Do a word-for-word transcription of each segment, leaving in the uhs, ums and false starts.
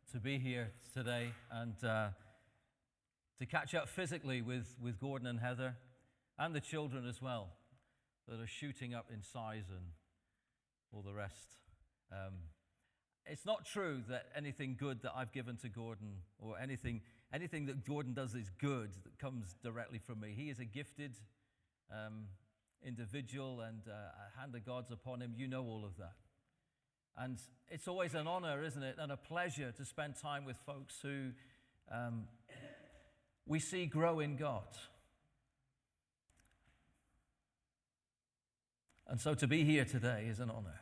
to be here today and uh, to catch up physically with, with Gordon and Heather and the children as well that are shooting up in size and all the rest. Um, it's not true that anything good that I've given to Gordon or anything anything that Gordon does is good that comes directly from me. He is a gifted um, individual, and uh, a hand of God's upon him. You know all of that. And it's always an honor, isn't it, and a pleasure to spend time with folks who um, we see grow in God. And so to be here today is an honor.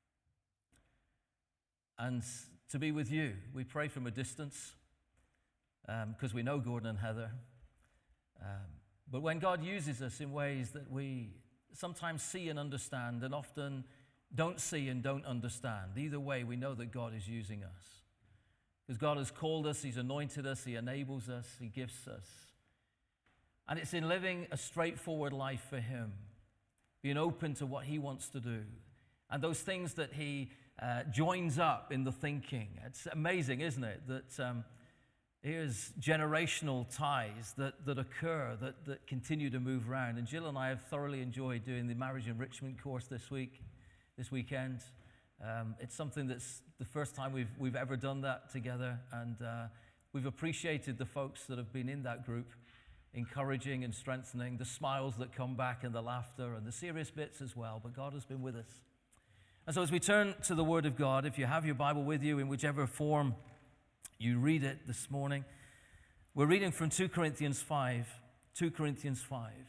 And to be with you, we pray from a distance because um, we know Gordon and Heather. Um, but when God uses us in ways that we sometimes see and understand and often don't see and don't understand, either way, we know that God is using us. Because God has called us, He's anointed us, He enables us, He gifts us. And it's in living a straightforward life for Him, being open to what He wants to do, and those things that He uh, joins up in the thinking. It's amazing, isn't it, that um, here's generational ties that, that occur, that, that continue to move around. And Jill and I have thoroughly enjoyed doing the Marriage Enrichment course this week. This weekend. Um, it's something that's the first time we've we've ever done that together, and uh, we've appreciated the folks that have been in that group, encouraging and strengthening, the smiles that come back and the laughter and the serious bits as well, but God has been with us. And so as we turn to the Word of God, if you have your Bible with you in whichever form you read it this morning, we're reading from Second Corinthians five, Second Corinthians five.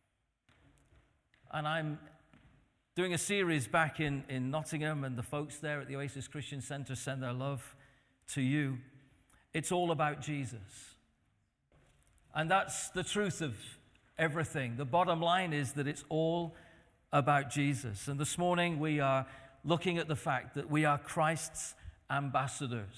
And I'm doing a series back in, in Nottingham, and the folks there at the Oasis Christian Centre send their love to you. It's all about Jesus. And that's the truth of everything. The bottom line is that it's all about Jesus. And this morning we are looking at the fact that we are Christ's ambassadors.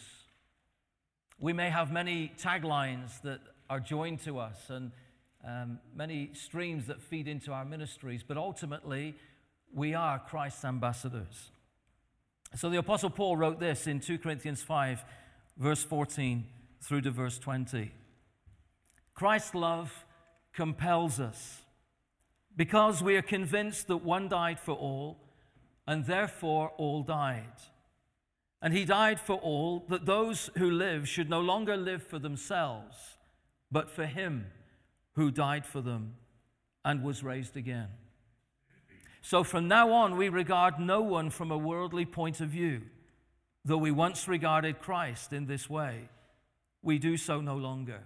We may have many taglines that are joined to us and um, many streams that feed into our ministries, but ultimately we are Christ's ambassadors. So the Apostle Paul wrote this in Second Corinthians five, verse fourteen through to verse twenty. Christ's love compels us, because we are convinced that one died for all, and therefore all died. And he died for all, that those who live should no longer live for themselves, but for him who died for them and was raised again. So from now on, we regard no one from a worldly point of view. Though we once regarded Christ in this way, we do so no longer.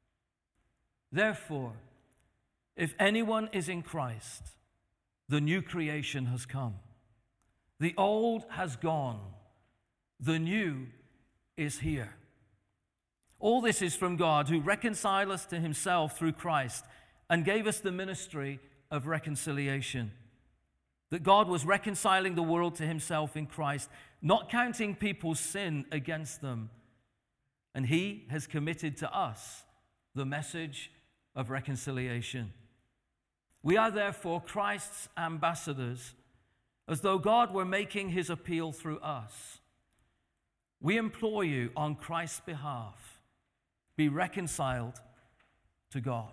Therefore, if anyone is in Christ, the new creation has come. The old has gone. The new is here. All this is from God, who reconciled us to himself through Christ and gave us the ministry of reconciliation. That God was reconciling the world to himself in Christ, not counting people's sin against them. And he has committed to us the message of reconciliation. We are therefore Christ's ambassadors, as though God were making his appeal through us. We implore you on Christ's behalf, be reconciled to God.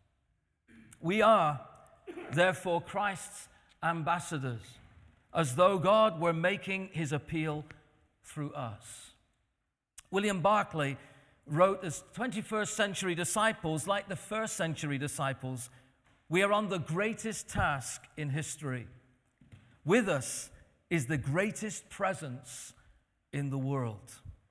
We are therefore Christ's ambassadors, as though God were making his appeal through us. William Barclay wrote, as twenty-first century disciples, like the first century disciples, we are on the greatest task in history. With us is the greatest presence in the world.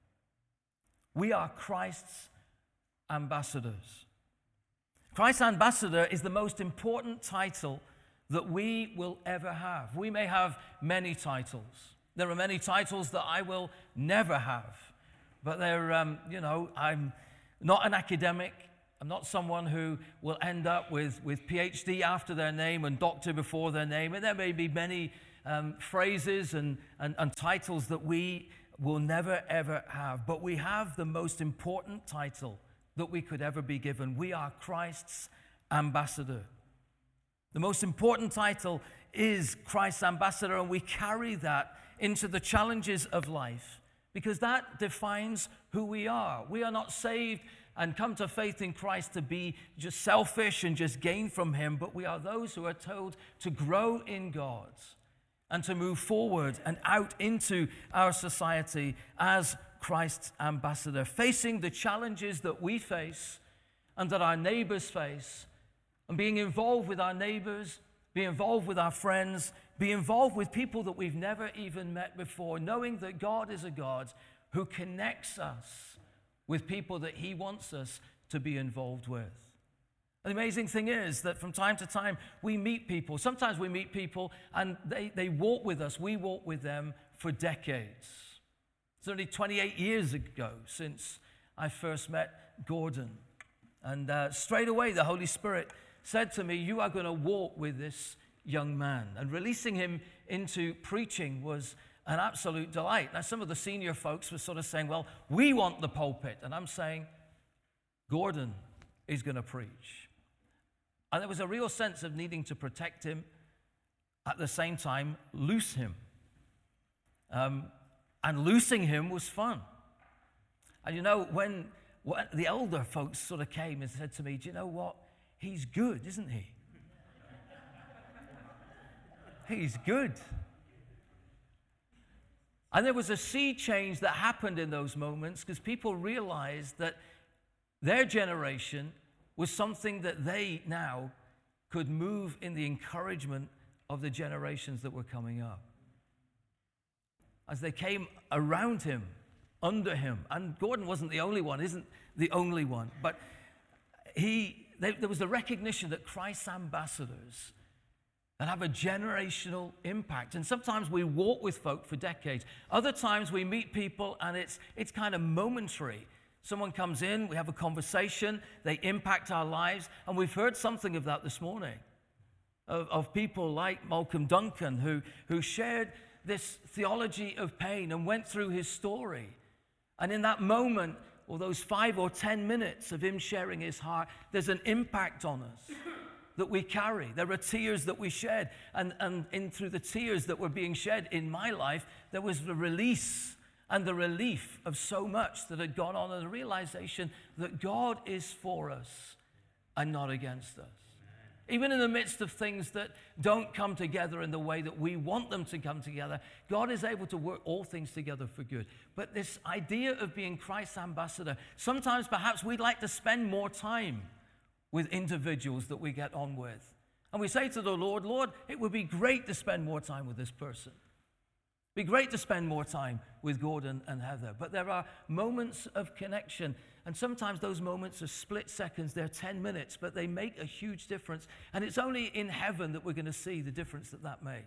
We are Christ's ambassadors. Christ's ambassador is the most important title that we will ever have. We may have many titles. There are many titles that I will never have. But they're, um, you know, I'm not an academic. I'm not someone who will end up with, with P H D after their name and doctor before their name. And there may be many um, phrases and, and, and titles that we will never, ever have. But we have the most important title that we could ever be given. We are Christ's ambassador. The most important title is Christ's ambassador, and we carry that into the challenges of life because that defines who we are. We are not saved and come to faith in Christ to be just selfish and just gain from him, but we are those who are told to grow in God and to move forward and out into our society as Christ's ambassador, facing the challenges that we face and that our neighbors face, and being involved with our neighbors, be involved with our friends, be involved with people that we've never even met before, knowing that God is a God who connects us with people that he wants us to be involved with. And the amazing thing is that from time to time, we meet people. Sometimes we meet people and they, they walk with us. We walk with them for decades. It's only twenty-eight years ago since I first met Gordon. And uh, straight away, the Holy Spirit said to me, you are going to walk with this young man. And releasing him into preaching was an absolute delight. Now, some of the senior folks were sort of saying, well, we want the pulpit. And I'm saying, Gordon is going to preach. And there was a real sense of needing to protect him, at the same time, loose him. Um, and loosing him was fun. And you know, when, when the elder folks sort of came and said to me, do you know what? He's good, isn't he? He's good. And there was a sea change that happened in those moments because people realized that their generation was something that they now could move in the encouragement of the generations that were coming up. As they came around him, under him, and Gordon wasn't the only one, isn't the only one, but he... They, there was the recognition that Christ's ambassadors that have a generational impact. And sometimes we walk with folk for decades. Other times we meet people and it's, it's kind of momentary. Someone comes in, we have a conversation, they impact our lives. And we've heard something of that this morning, of, of people like Malcolm Duncan who, who shared this theology of pain and went through his story. And in that moment, or those five or ten minutes of him sharing his heart, there's an impact on us that we carry. There are tears that we shed. And, and in through the tears that were being shed in my life, there was the release and the relief of so much that had gone on, and the realization that God is for us and not against us. Even in the midst of things that don't come together in the way that we want them to come together, God is able to work all things together for good. But this idea of being Christ's ambassador, sometimes perhaps we'd like to spend more time with individuals that we get on with. And we say to the Lord, Lord, it would be great to spend more time with this person. It'd be great to spend more time with Gordon and Heather. But there are moments of connection. And sometimes those moments are split seconds, they're ten minutes, but they make a huge difference. And it's only in heaven that we're going to see the difference that that made.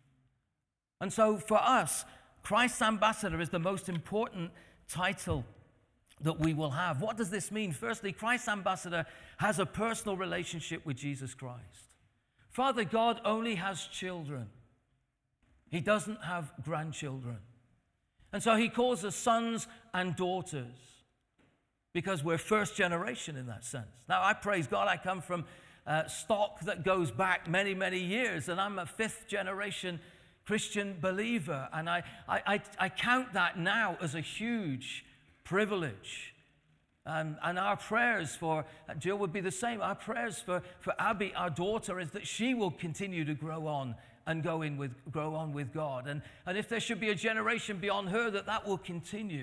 And so for us, Christ's ambassador is the most important title that we will have. What does this mean? Firstly, Christ's ambassador has a personal relationship with Jesus Christ. Father God only has children. He doesn't have grandchildren. And so he calls us sons and daughters, because we're first generation in that sense. Now, I praise God, I come from uh, stock that goes back many, many years, and I'm a fifth generation Christian believer, and I, I, I, I count that now as a huge privilege. And, and our prayers for, uh, Jill would be the same, our prayers for, for Abby, our daughter, is that she will continue to grow on and go in with, grow on with God. And, and if there should be a generation beyond her, that that will continue.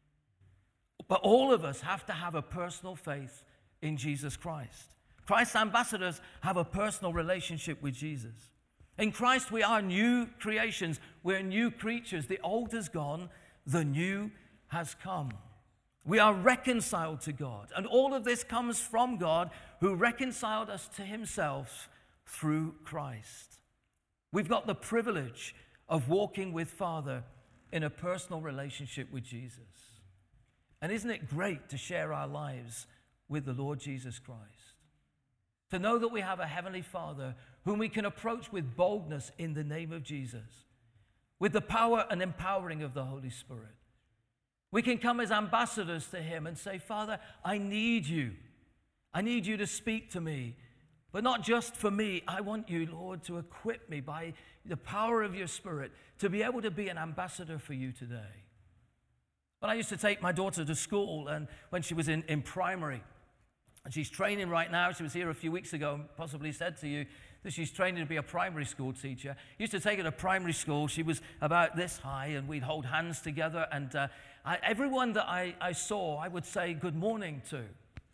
But all of us have to have a personal faith in Jesus Christ. Christ's ambassadors have a personal relationship with Jesus. In Christ, we are new creations. We're new creatures. The old is gone. The new has come. We are reconciled to God. And all of this comes from God, who reconciled us to himself through Christ. We've got the privilege of walking with Father in a personal relationship with Jesus. And isn't it great to share our lives with the Lord Jesus Christ? To know that we have a Heavenly Father whom we can approach with boldness in the name of Jesus, with the power and empowering of the Holy Spirit. We can come as ambassadors to him and say, Father, I need you. I need you to speak to me. But not just for me. I want you, Lord, to equip me by the power of your Spirit to be able to be an ambassador for you today. But I used to take my daughter to school, and when she was in, in primary, and she's training right now. She was here a few weeks ago and possibly said to you that she's training to be a primary school teacher. I used to take her to primary school. She was about this high, and we'd hold hands together. And uh, I, everyone that I, I saw, I would say good morning to.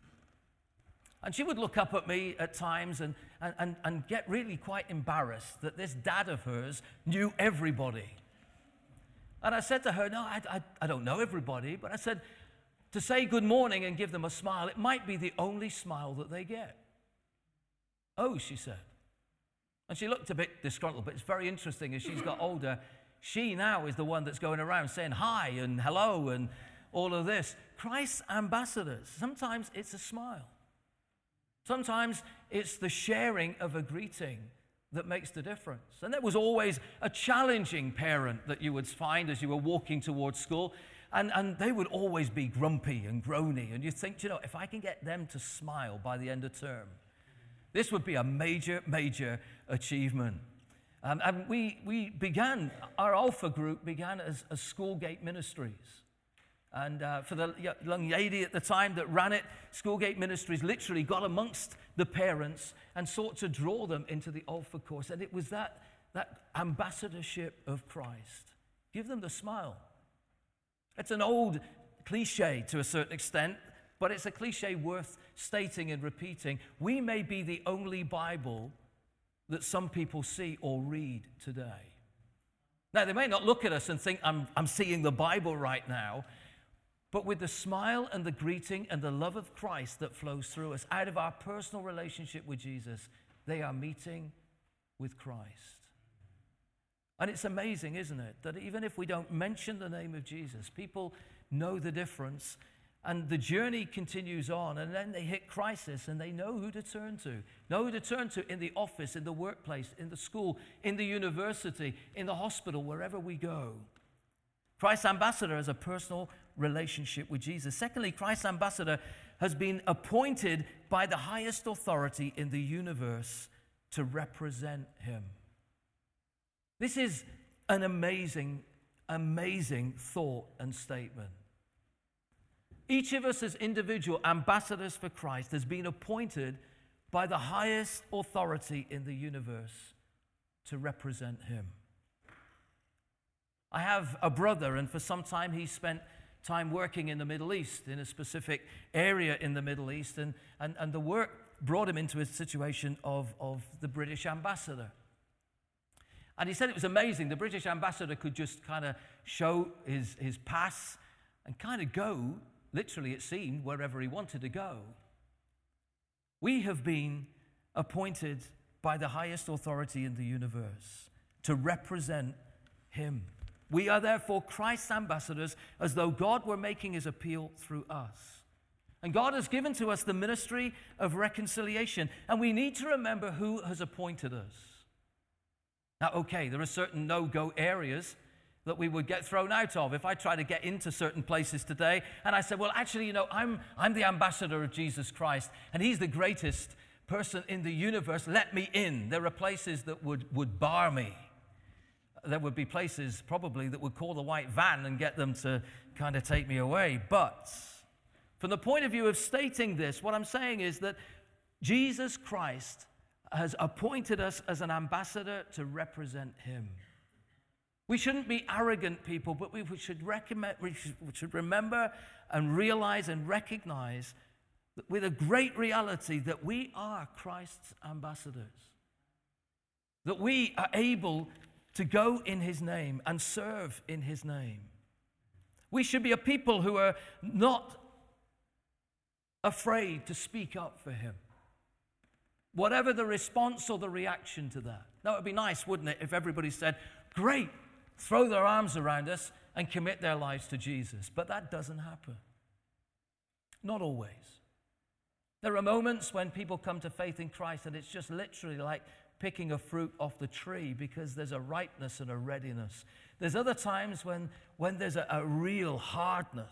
And she would look up at me at times and, and, and, and get really quite embarrassed that this dad of hers knew everybody. And I said to her, no, I, I, I don't know everybody, but I said, to say good morning and give them a smile, it might be the only smile that they get. Oh, she said. And she looked a bit disgruntled, but it's very interesting as she's got older. She now is the one that's going around saying hi and hello and all of this. Christ's ambassadors, sometimes it's a smile. Sometimes it's the sharing of a greeting that makes the difference. And there was always a challenging parent that you would find as you were walking towards school. And, and they would always be grumpy and groany. And you think, you know, if I can get them to smile by the end of term, this would be a major, major achievement. Um, and we, we began, our Alpha group began as, as Schoolgate Ministries. And uh, for the young lady at the time that ran it, Schoolgate Ministries literally got amongst the parents and sought to draw them into the Alpha course. And it was that, that ambassadorship of Christ. Give them the smile. It's an old cliche to a certain extent, but it's a cliche worth stating and repeating. We may be the only Bible that some people see or read today. Now, they may not look at us and think, I'm, I'm seeing the Bible right now, but with the smile and the greeting and the love of Christ that flows through us, out of our personal relationship with Jesus, they are meeting with Christ. And it's amazing, isn't it, that even if we don't mention the name of Jesus, people know the difference, and the journey continues on, and then they hit crisis, and they know who to turn to, know who to turn to in the office, in the workplace, in the school, in the university, in the hospital, wherever we go. Christ's ambassador has a personal relationship with Jesus. Secondly, Christ's ambassador has been appointed by the highest authority in the universe to represent him. This is an amazing, amazing thought and statement. Each of us as individual ambassadors for Christ has been appointed by the highest authority in the universe to represent him. I have a brother, and for some time he spent time working in the Middle East, in a specific area in the Middle East, and, and, and the work brought him into a situation of, of the British ambassador. And he said it was amazing. The British ambassador could just kind of show his, his pass and kind of go, literally it seemed, wherever he wanted to go. We have been appointed by the highest authority in the universe to represent him. We are therefore Christ's ambassadors, as though God were making his appeal through us. And God has given to us the ministry of reconciliation, and we need to remember who has appointed us. Now, okay, there are certain no-go areas that we would get thrown out of. If I try to get into certain places today, and I said, well, actually, you know, I'm, I'm the ambassador of Jesus Christ, and he's the greatest person in the universe, let me in. There are places that would, would bar me. There would be places probably that would call the white van and get them to kind of take me away. But from the point of view of stating this, what I'm saying is that Jesus Christ has appointed us as an ambassador to represent him. We shouldn't be arrogant people, but we should, recommend, we should, we should remember and realize and recognize that with a great reality that we are Christ's ambassadors, that we are able to go in his name and serve in his name. We should be a people who are not afraid to speak up for him, whatever the response or the reaction to that. That would be nice, wouldn't it, if everybody said, great, throw their arms around us and commit their lives to Jesus. But that doesn't happen. Not always. There are moments when people come to faith in Christ and it's just literally like picking a fruit off the tree because there's a ripeness and a readiness. There's other times when, when there's a, a real hardness.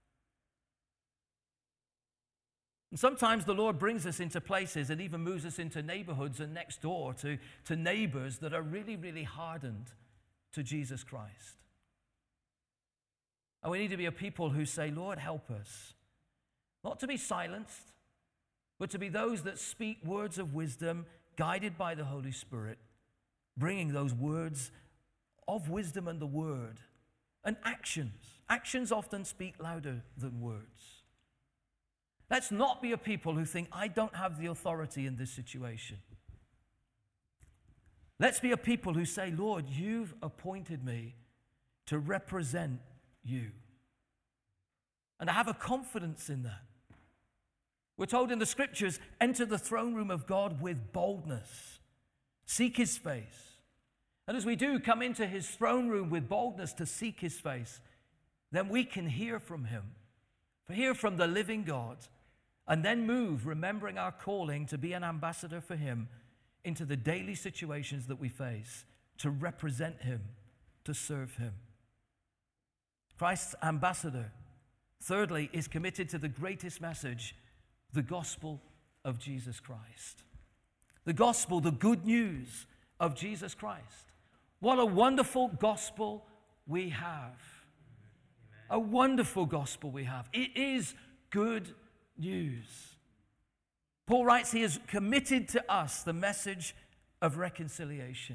And sometimes the Lord brings us into places and even moves us into neighborhoods and next door to, to neighbors that are really, really hardened to Jesus Christ. And we need to be a people who say, Lord, help us. Not to be silenced, but to be those that speak words of wisdom, guided by the Holy Spirit, bringing those words of wisdom and the word, and actions. Actions often speak louder than words. Let's not be a people who think, I don't have the authority in this situation. Let's be a people who say, Lord, you've appointed me to represent you. And I have a confidence in that. We're told in the scriptures, enter the throne room of God with boldness. Seek his face. And as we do come into his throne room with boldness to seek his face, then we can hear from him, hear from the living God, and then move, remembering our calling to be an ambassador for him into the daily situations that we face, to represent him, to serve him. Christ's ambassador, thirdly, is committed to the greatest message, the gospel of Jesus Christ. The gospel, the good news of Jesus Christ. What a wonderful gospel we have. A wonderful gospel we have. It is good news. Paul writes he has committed to us the message of reconciliation.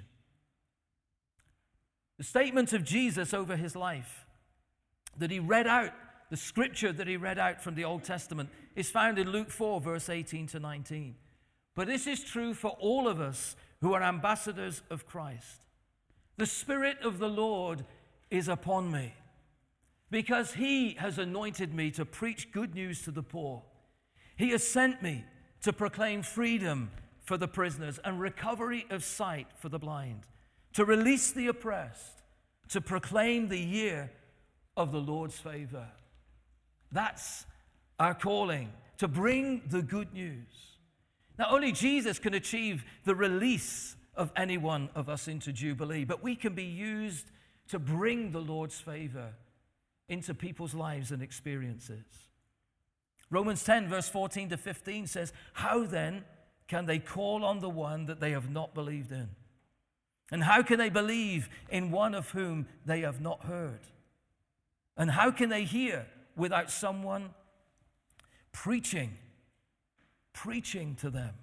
The statement of Jesus over his life that he read out, the scripture that he read out from the Old Testament, is found in Luke four, verse eighteen to nineteen. But this is true for all of us who are ambassadors of Christ. The Spirit of the Lord is upon me, because he has anointed me to preach good news to the poor. He has sent me to proclaim freedom for the prisoners and recovery of sight for the blind, to release the oppressed, to proclaim the year of the Lord's favor. That's our calling, to bring the good news. Now, only Jesus can achieve the release of any one of us into Jubilee, but we can be used to bring the Lord's favor into people's lives and experiences. Romans ten, verse fourteen to fifteen says, how then can they call on the one that they have not believed in? And how can they believe in one of whom they have not heard? And how can they hear without someone preaching, preaching to them?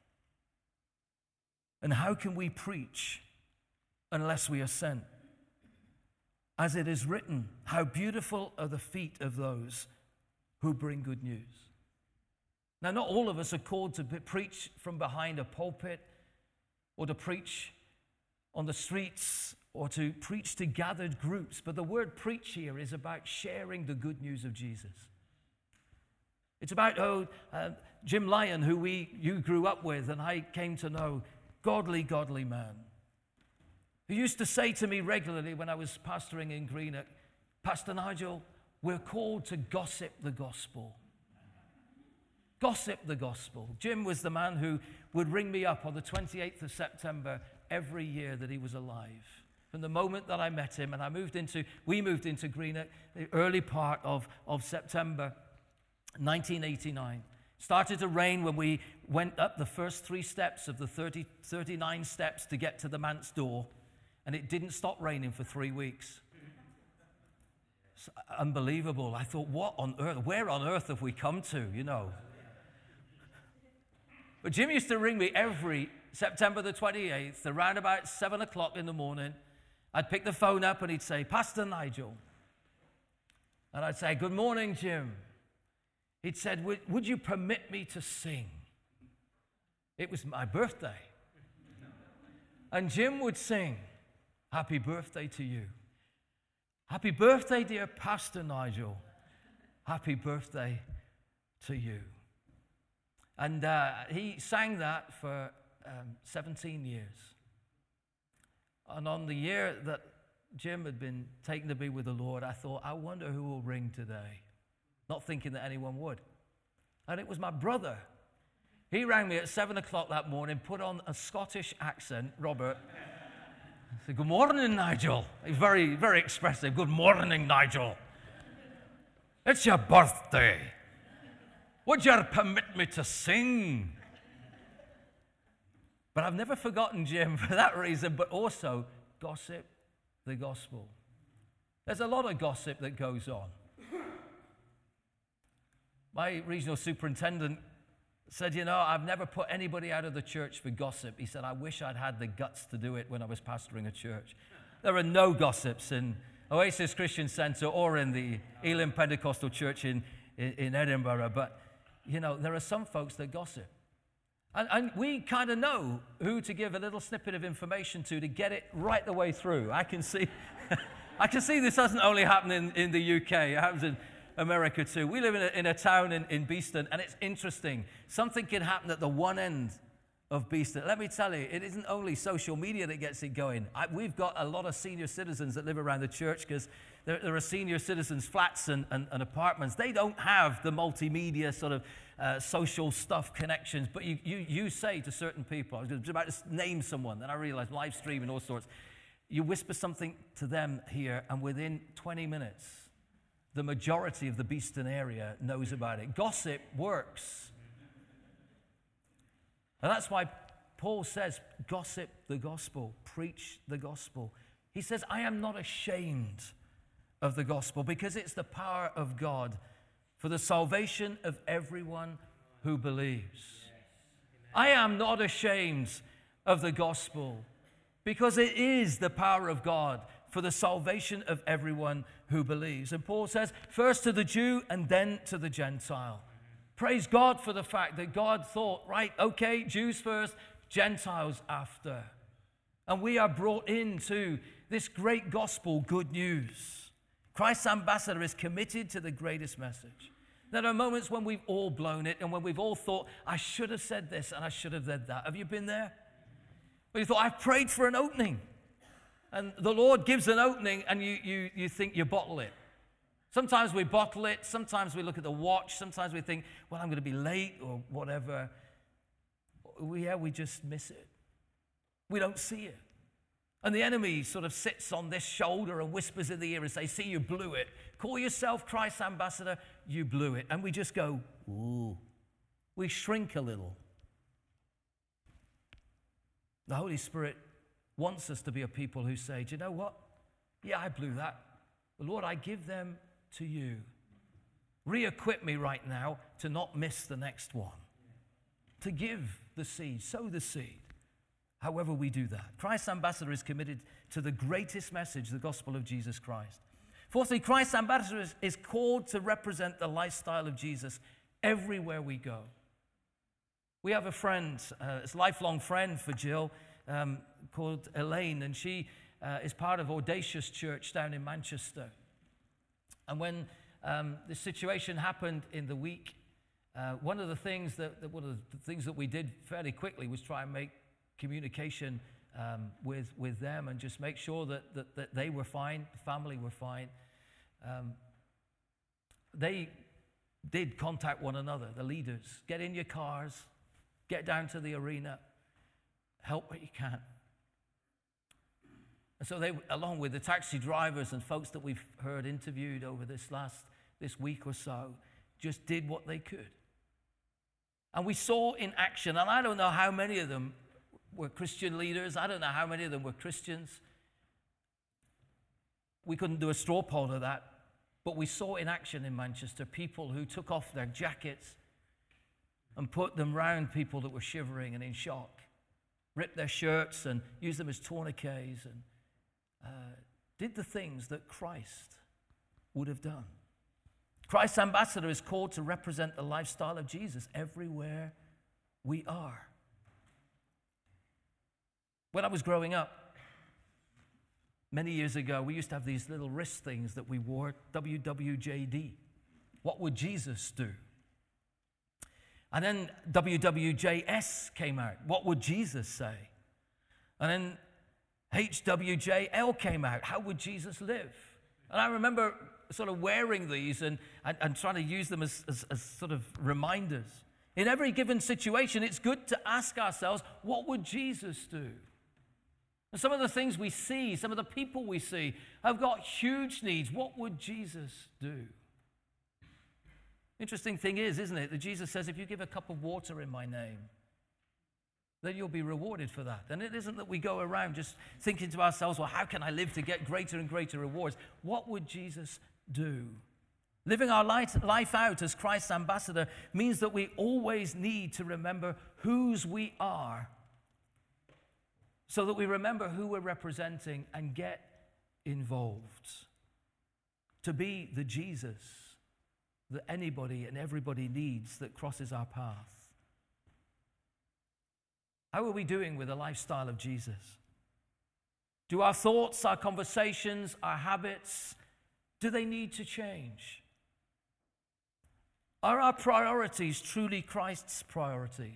And how can we preach unless we are sent? As it is written, how beautiful are the feet of those who bring good news. Now, not all of us are called to preach from behind a pulpit, or to preach on the streets, or to preach to gathered groups. But the word preach here is about sharing the good news of Jesus. It's about, oh, uh, Jim Lyon, who we you grew up with and I came to know, godly, godly man, who used to say to me regularly when I was pastoring in Greenock, Pastor Nigel, we're called to gossip the gospel. Gossip the gospel. Jim was the man who would ring me up on the twenty-eighth of September every year that he was alive. From the moment that I met him, and I moved into, we moved into Greenock, the early part of, of September nineteen eighty-nine. Started to rain when we went up the first three steps of the thirty, thirty-nine steps to get to the manse door, and it didn't stop raining for three weeks. It's unbelievable. I thought, what on earth, where on earth have we come to, you know? But Jim used to ring me every September the twenty-eighth, around about seven o'clock in the morning. I'd pick the phone up and he'd say, Pastor Nigel. And I'd say, good morning, Jim. He'd said, would, would you permit me to sing? It was my birthday. And Jim would sing, happy birthday to you. Happy birthday, dear Pastor Nigel. Happy birthday to you. And uh, he sang that for um, seventeen years. And on the year that Jim had been taken to be with the Lord, I thought, I wonder who will ring today. Not thinking that anyone would. And it was my brother. He rang me at seven o'clock that morning, put on a Scottish accent, Robert. I said, good morning, Nigel. He's very, very expressive. Good morning, Nigel. It's your birthday. Would you permit me to sing? But I've never forgotten Jim for that reason, but also gossip the gospel. There's a lot of gossip that goes on. My regional superintendent said, you know, I've never put anybody out of the church for gossip. He said, I wish I'd had the guts to do it when I was pastoring a church. There are no gossips in Oasis Christian Centre or in the Elim Pentecostal Church in, in, in Edinburgh. But, you know, there are some folks that gossip. And, and we kind of know who to give a little snippet of information to to get it right the way through. I can see I can see this doesn't only happen in, in the U K. It happens in America too. We live in a, in a town in, in Beeston, and it's interesting. Something can happen at the one end of Beeston. Let me tell you, it isn't only social media that gets it going. I, we've got a lot of senior citizens that live around the church because there, there are senior citizens' flats and, and, and apartments. They don't have the multimedia sort of uh, social stuff connections, but you, you, you say to certain people, I was about to name someone, then I realized live stream and all sorts. You whisper something to them here, and within twenty minutes, the majority of the Beeston area knows about it. Gossip works. And that's why Paul says, gossip the gospel, preach the gospel. He says, I am not ashamed of the gospel because it's the power of God for the salvation of everyone who believes. I am not ashamed of the gospel because it is the power of God for the salvation of everyone who believes. And Paul says, first to the Jew and then to the Gentile. Praise God for the fact that God thought, right, okay, Jews first, Gentiles after. And we are brought into this great gospel, good news. Christ's ambassador is committed to the greatest message. There are moments when we've all blown it and when we've all thought, I should have said this and I should have said that. Have you been there? When you thought, I've prayed for an opening. And the Lord gives an opening and you, you, you think you bottle it. Sometimes we bottle it. Sometimes we look at the watch. Sometimes we think, well, I'm going to be late or whatever. We, yeah, we just miss it. We don't see it. And the enemy sort of sits on this shoulder and whispers in the ear and says, see, you blew it. Call yourself Christ's ambassador. You blew it. And we just go, ooh. We shrink a little. The Holy Spirit wants us to be a people who say, do you know what? Yeah, I blew that. But Lord, I give them to you. Re-equip me right now to not miss the next one. To give the seed, sow the seed. However we do that. Christ's ambassador is committed to the greatest message, the gospel of Jesus Christ. Fourthly, Christ's ambassador is, is called to represent the lifestyle of Jesus everywhere we go. We have a friend, uh, a lifelong friend for Jill, um, called Elaine, and she uh, is part of Audacious Church down in Manchester. And when um, the situation happened in the week, uh, one of the things that, that one of the things that we did fairly quickly was try and make communication um, with with them and just make sure that that, that they were fine, the family were fine. Um, they did contact one another, the leaders. Get in your cars, get down to the arena, help what you can. And so they, along with the taxi drivers and folks that we've heard interviewed over this last, this week or so, just did what they could. And we saw in action, and I don't know how many of them were Christian leaders. I don't know how many of them were Christians. We couldn't do a straw poll of that. But we saw in action in Manchester people who took off their jackets and put them round people that were shivering and in shock, ripped their shirts and used them as tourniquets and uh, did the things that Christ would have done. Christ's ambassador is called to represent the lifestyle of Jesus everywhere we are. When I was growing up, many years ago, we used to have these little wrist things that we wore, W W J D. What would Jesus do? And then W W J S came out. What would Jesus say? And then H W J L came out. How would Jesus live? And I remember sort of wearing these and, and, and trying to use them as, as, as sort of reminders. In every given situation, it's good to ask ourselves, what would Jesus do? And some of the things we see, some of the people we see have got huge needs. What would Jesus do? Interesting thing is, isn't it, that Jesus says, if you give a cup of water in my name, then you'll be rewarded for that. And it isn't that we go around just thinking to ourselves, well, how can I live to get greater and greater rewards? What would Jesus do? Living our life out as Christ's ambassador means that we always need to remember whose we are, so that we remember who we're representing and get involved. To be the Jesus that anybody and everybody needs that crosses our path. How are we doing with the lifestyle of Jesus? Do our thoughts, our conversations, our habits, do they need to change? Are our priorities truly Christ's priorities?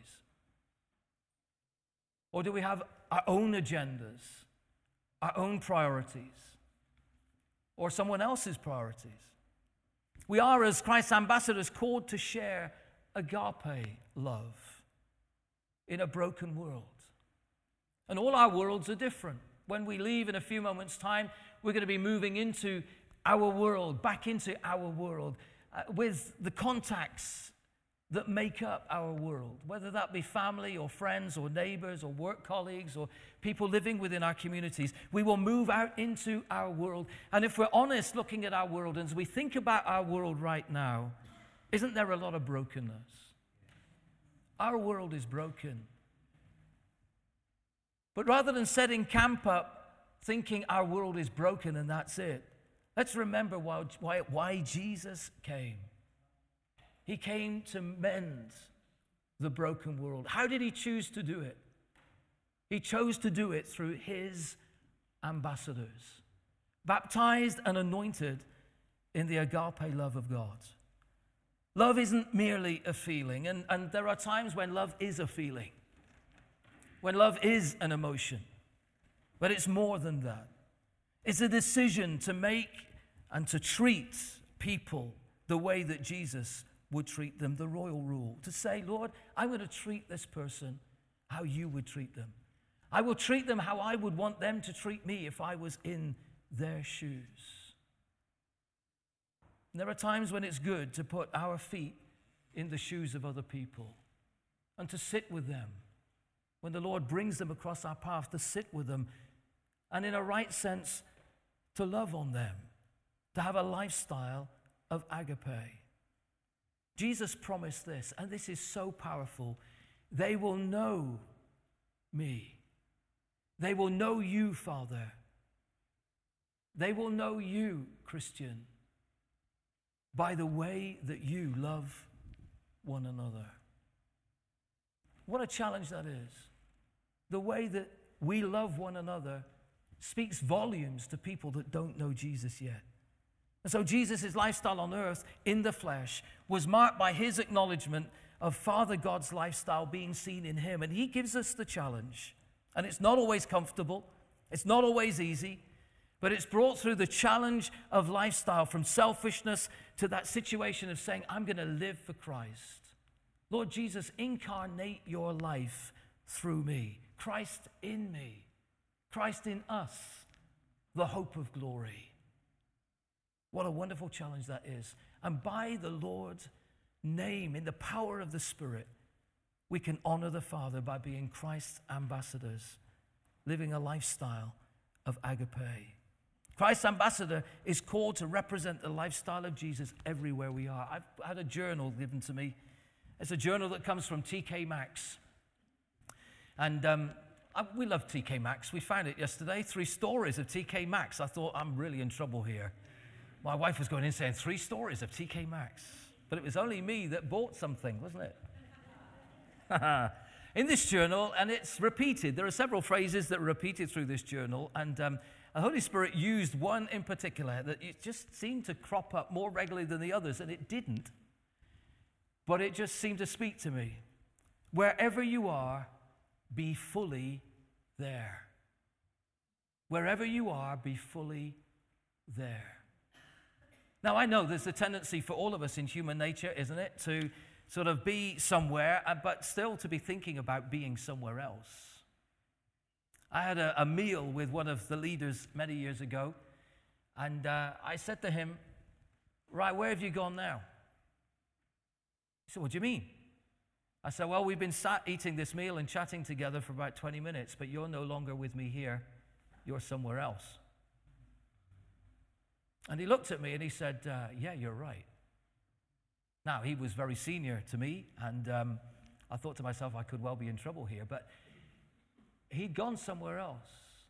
Or do we have our own agendas, our own priorities, or someone else's priorities? We are, as Christ's ambassadors, called to share agape love in a broken world. And all our worlds are different. When we leave in a few moments' time, we're going to be moving into our world, back into our world, uh, with the contacts that make up our world, whether that be family or friends or neighbors or work colleagues or people living within our communities. We will move out into our world. And if we're honest looking at our world, and as we think about our world right now, isn't there a lot of brokenness? Our world is broken. But rather than setting camp up thinking our world is broken and that's it, let's remember why, why, why Jesus came. He came to mend the broken world. How did he choose to do it? He chose to do it through his ambassadors, baptized and anointed in the agape love of God. Love isn't merely a feeling, and, and there are times when love is a feeling, when love is an emotion, but it's more than that. It's a decision to make and to treat people the way that Jesus would treat them, the royal rule, to say, Lord, I'm going to treat this person how you would treat them. I will treat them how I would want them to treat me if I was in their shoes. And there are times when it's good to put our feet in the shoes of other people and to sit with them. When the Lord brings them across our path, to sit with them and in a right sense to love on them, to have a lifestyle of agape. Jesus promised this, and this is so powerful. They will know me. They will know you, Father. They will know you, Christian, by the way that you love one another. What a challenge that is. The way that we love one another speaks volumes to people that don't know Jesus yet. And so Jesus' lifestyle on earth in the flesh was marked by his acknowledgement of Father God's lifestyle being seen in him. And he gives us the challenge. And it's not always comfortable. It's not always easy. But it's brought through the challenge of lifestyle, from selfishness to that situation of saying, I'm going to live for Christ. Lord Jesus, incarnate your life through me. Christ in me. Christ in us, the hope of glory. What a wonderful challenge that is. And by the Lord's name, in the power of the Spirit, we can honor the Father by being Christ's ambassadors, living a lifestyle of agape. Christ's ambassador is called to represent the lifestyle of Jesus everywhere we are. I've had a journal given to me. It's a journal that comes from T K Maxx. And um, I, we love T K Maxx. We found it yesterday, three stories of T K Maxx. I thought, I'm really in trouble here. My wife was going in saying, three stories of T K Maxx. But it was only me that bought something, wasn't it? In this journal, and it's repeated. There are several phrases that are repeated through this journal. And um, the Holy Spirit used one in particular that it just seemed to crop up more regularly than the others. And it didn't. But it just seemed to speak to me. Wherever you are, be fully there. Wherever you are, be fully there. Now, I know there's a tendency for all of us in human nature, isn't it, to sort of be somewhere, but still to be thinking about being somewhere else. I had a, a meal with one of the leaders many years ago, and uh, I said to him, right, where have you gone now? He said, what do you mean? I said, well, we've been sat eating this meal and chatting together for about twenty minutes, but you're no longer with me here. You're somewhere else. And he looked at me and he said, uh, yeah, you're right. Now, he was very senior to me, and um, I thought to myself, I could well be in trouble here, but he'd gone somewhere else.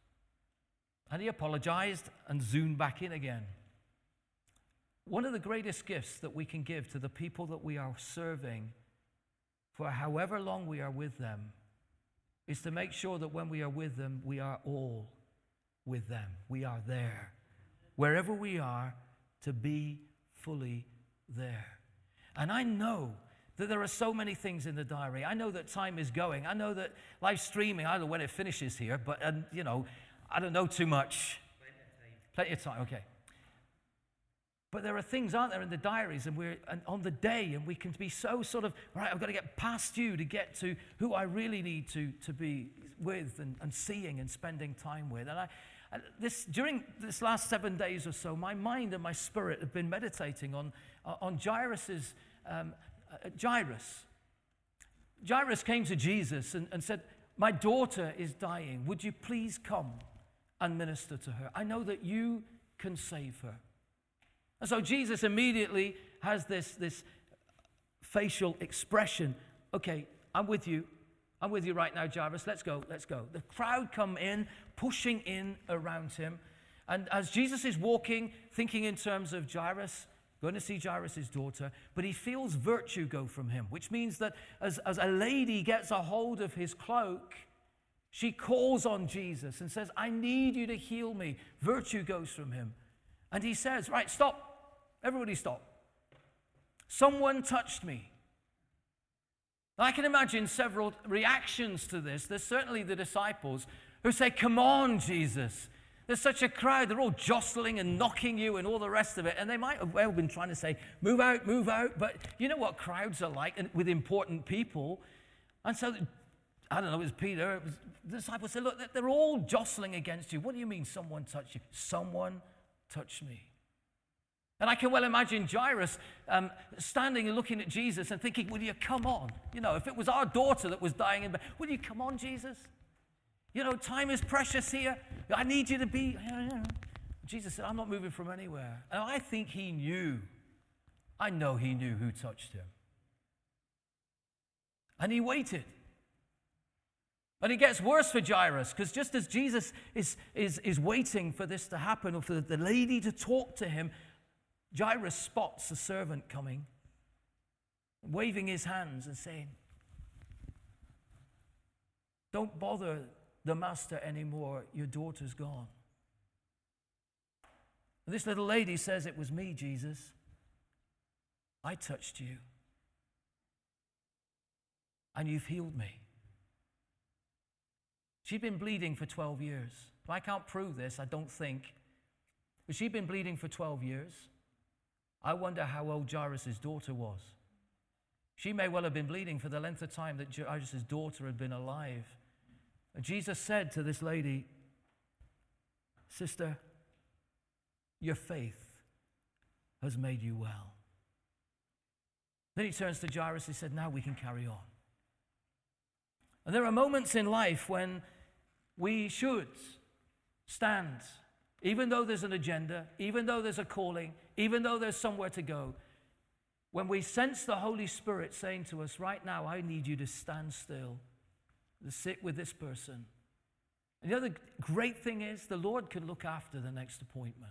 And he apologized and zoomed back in again. One of the greatest gifts that we can give to the people that we are serving for however long we are with them is to make sure that when we are with them, we are all with them. We are there. Wherever we are, to be fully there. And I know that there are so many things in the diary. I know that time is going. I know that live streaming, I don't know when it finishes here, but, and, you know, I don't know too much. Plenty of time, okay. But there are things, aren't there, in the diaries, and we're and on the day, and we can be so sort of, right, I've got to get past you to get to who I really need to, to be with and, and seeing and spending time with. And I, this during this last seven days or so, my mind and my spirit have been meditating on, on Jairus's, um, uh, Jairus. Jairus came to Jesus and, and said, my daughter is dying. Would you please come and minister to her? I know that you can save her. And so Jesus immediately has this, this facial expression. Okay, I'm with you. I'm with you right now, Jairus. Let's go, let's go. The crowd come in, pushing in around him. And as Jesus is walking, thinking in terms of Jairus, going to see Jairus' daughter, but he feels virtue go from him, which means that as, as a lady gets a hold of his cloak, she calls on Jesus and says, I need you to heal me. Virtue goes from him. And he says, right, stop. Everybody stop. Someone touched me. I can imagine several reactions to this. There's certainly the disciples who say, come on, Jesus. There's such a crowd. They're all jostling and knocking you and all the rest of it. And they might have well been trying to say, move out, move out. But you know what crowds are like with important people. And so, I don't know, it was Peter. It was, the disciples said, look, they're all jostling against you. What do you mean someone touched you? Someone touched me. And I can well imagine Jairus um, standing and looking at Jesus and thinking, will you come on? You know, if it was our daughter that was dying in bed, will you come on, Jesus? You know, time is precious here. I need you to be. Jesus said, I'm not moving from anywhere. And I think he knew. I know he knew who touched him. And he waited. And it gets worse for Jairus, because just as Jesus is, is, is waiting for this to happen, or for the lady to talk to him, Jairus spots a servant coming, waving his hands and saying, don't bother the master anymore, your daughter's gone. And this little lady says, it was me, Jesus. I touched you. And you've healed me. She'd been bleeding for twelve years. I can't prove this, I don't think. But she'd been bleeding for twelve years. I wonder how old Jairus' daughter was. She may well have been bleeding for the length of time that Jairus' daughter had been alive. And Jesus said to this lady, sister, your faith has made you well. Then he turns to Jairus and said, now we can carry on. And there are moments in life when we should stand, even though there's an agenda, even though there's a calling, even though there's somewhere to go, when we sense the Holy Spirit saying to us, right now, I need you to stand still, to sit with this person. And the other great thing is the Lord can look after the next appointment.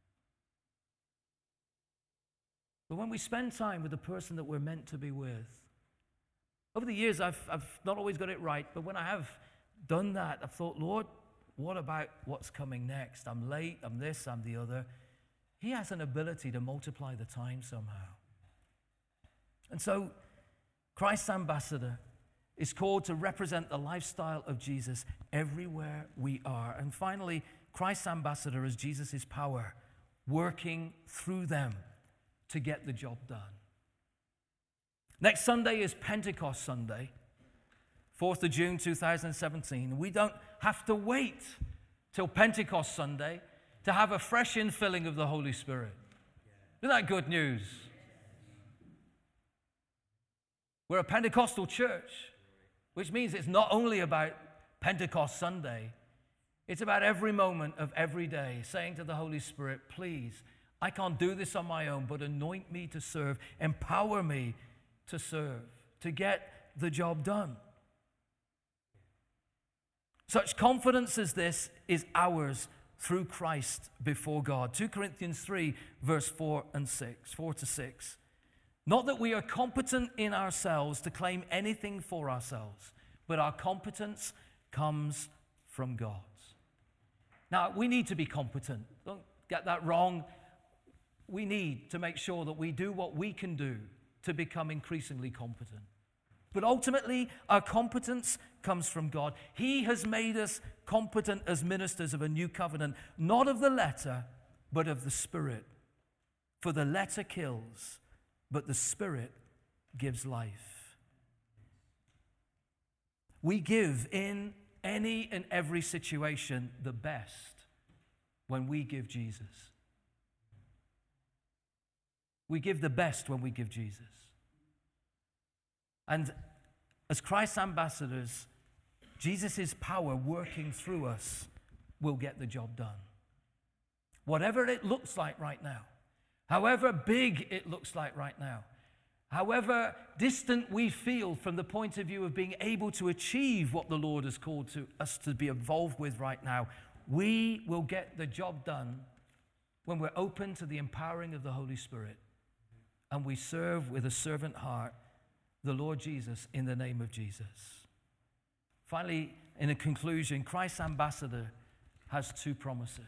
But when we spend time with the person that we're meant to be with, over the years, I've, I've not always got it right, but when I have done that, I've thought, Lord, what about what's coming next? I'm late, I'm this, I'm the other. He has an ability to multiply the time somehow. And so, Christ's ambassador is called to represent the lifestyle of Jesus everywhere we are. And finally, Christ's ambassador is Jesus' power, working through them to get the job done. Next Sunday is Pentecost Sunday, fourth of June, two thousand seventeen. We don't have to wait till Pentecost Sunday to have a fresh infilling of the Holy Spirit. Isn't that good news? We're a Pentecostal church, which means it's not only about Pentecost Sunday, it's about every moment of every day, saying to the Holy Spirit, please, I can't do this on my own, but anoint me to serve, empower me to serve, to get the job done. Such confidence as this is ours through Christ before God. Second Corinthians three, verse four and six, four to six. Not that we are competent in ourselves to claim anything for ourselves, but our competence comes from God. Now, we need to be competent. Don't get that wrong. We need to make sure that we do what we can do to become increasingly competent. But ultimately, our competence comes from God. He has made us competent as ministers of a new covenant, not of the letter, but of the Spirit. For the letter kills, but the Spirit gives life. We give in any and every situation the best when we give Jesus. We give the best when we give Jesus. And as Christ's ambassadors, Jesus' power working through us will get the job done. Whatever it looks like right now, however big it looks like right now, however distant we feel from the point of view of being able to achieve what the Lord has called to us to be involved with right now, we will get the job done when we're open to the empowering of the Holy Spirit and we serve with a servant heart the Lord Jesus in the name of Jesus. Finally, in a conclusion, Christ's ambassador has two promises.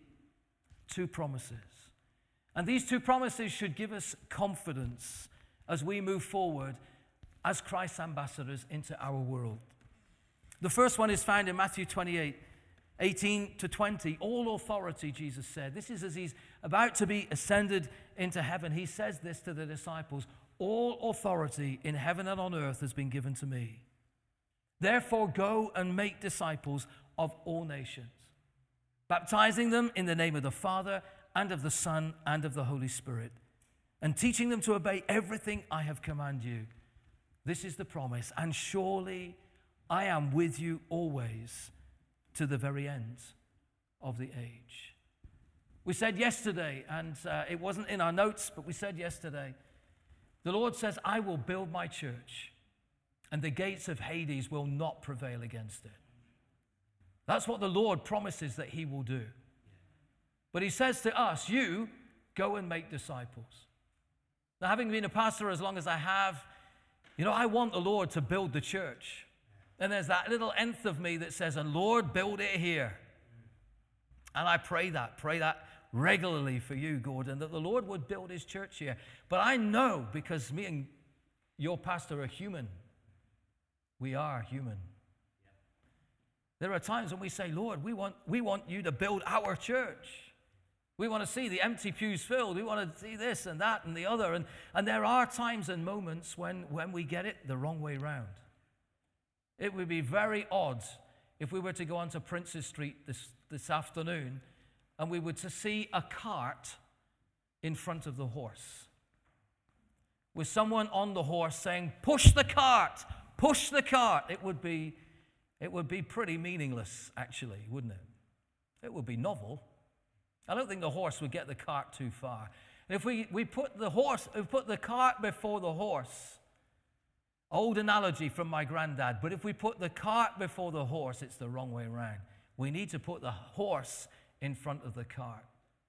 Two promises. And these two promises should give us confidence as we move forward as Christ's ambassadors into our world. The first one is found in Matthew twenty-eight, eighteen to twenty. All authority, Jesus said. This is as he's about to be ascended into heaven. He says this to the disciples. All authority in heaven and on earth has been given to me. Therefore, go and make disciples of all nations, baptizing them in the name of the Father and of the Son and of the Holy Spirit, and teaching them to obey everything I have commanded you. This is the promise, and surely I am with you always to the very end of the age. We said yesterday, and uh, it wasn't in our notes, but we said yesterday, the Lord says, I will build my church, and the gates of Hades will not prevail against it. That's what the Lord promises that he will do. But he says to us, you go and make disciples. Now, having been a pastor as long as I have, you know, I want the Lord to build the church. And there's that little nth of me that says, and Lord, build it here. And I pray that, pray that regularly for you, Gordon, that the Lord would build his church here. But I know, because me and your pastor are human. We are human. There are times when we say, Lord, we want, we want you to build our church. We want to see the empty pews filled. We want to see this and that and the other. And, and there are times and moments when, when we get it the wrong way round. It would be very odd if we were to go onto Princes Street this, this afternoon and we were to see a cart in front of the horse with someone on the horse saying, push the cart, push the cart. It would be, it would be pretty meaningless, actually, wouldn't it? It would be novel. I don't think the horse would get the cart too far. And if we, we put the horse, if we put the cart before the horse, old analogy from my granddad, but if we put the cart before the horse, it's the wrong way around. We need to put the horse in front of the cart.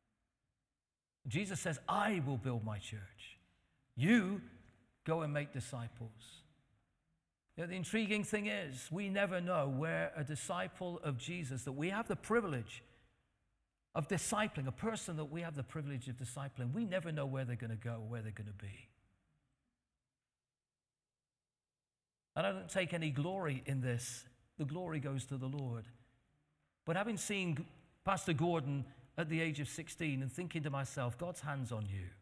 Jesus says, I will build my church. You go and make disciples. You know, the intriguing thing is, we never know where a disciple of Jesus, that we have the privilege of discipling, a person that we have the privilege of discipling, we never know where they're going to go, where they're going to be. And I don't take any glory in this. The glory goes to the Lord. But having seen Pastor Gordon at the age of sixteen and thinking to myself, God's hand's on you.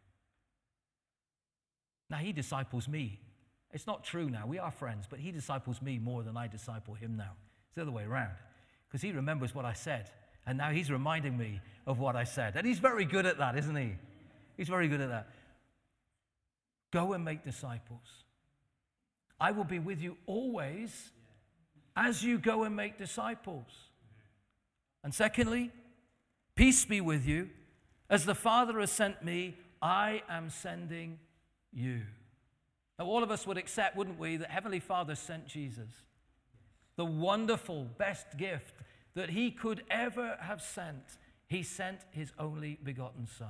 Now, he disciples me. It's not true now. We are friends, but he disciples me more than I disciple him now. It's the other way around. Because he remembers what I said. And now he's reminding me of what I said. And he's very good at that, isn't he? He's very good at that. Go and make disciples. I will be with you always as you go and make disciples. And secondly, peace be with you. As the Father has sent me, I am sending you. Now, all of us would accept, wouldn't we, that Heavenly Father sent Jesus, the wonderful, best gift that he could ever have sent. He sent his only begotten Son.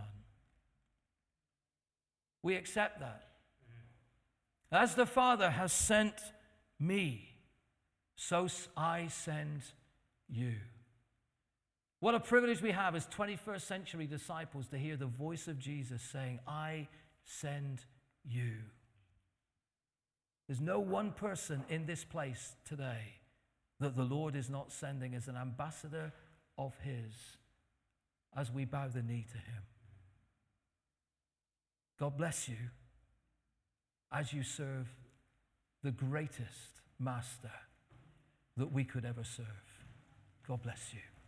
We accept that. As the Father has sent me, so I send you. What a privilege we have as twenty-first century disciples to hear the voice of Jesus saying, I send you. There's no one person in this place today that the Lord is not sending as an ambassador of his as we bow the knee to him. God bless you as you serve the greatest master that we could ever serve. God bless you.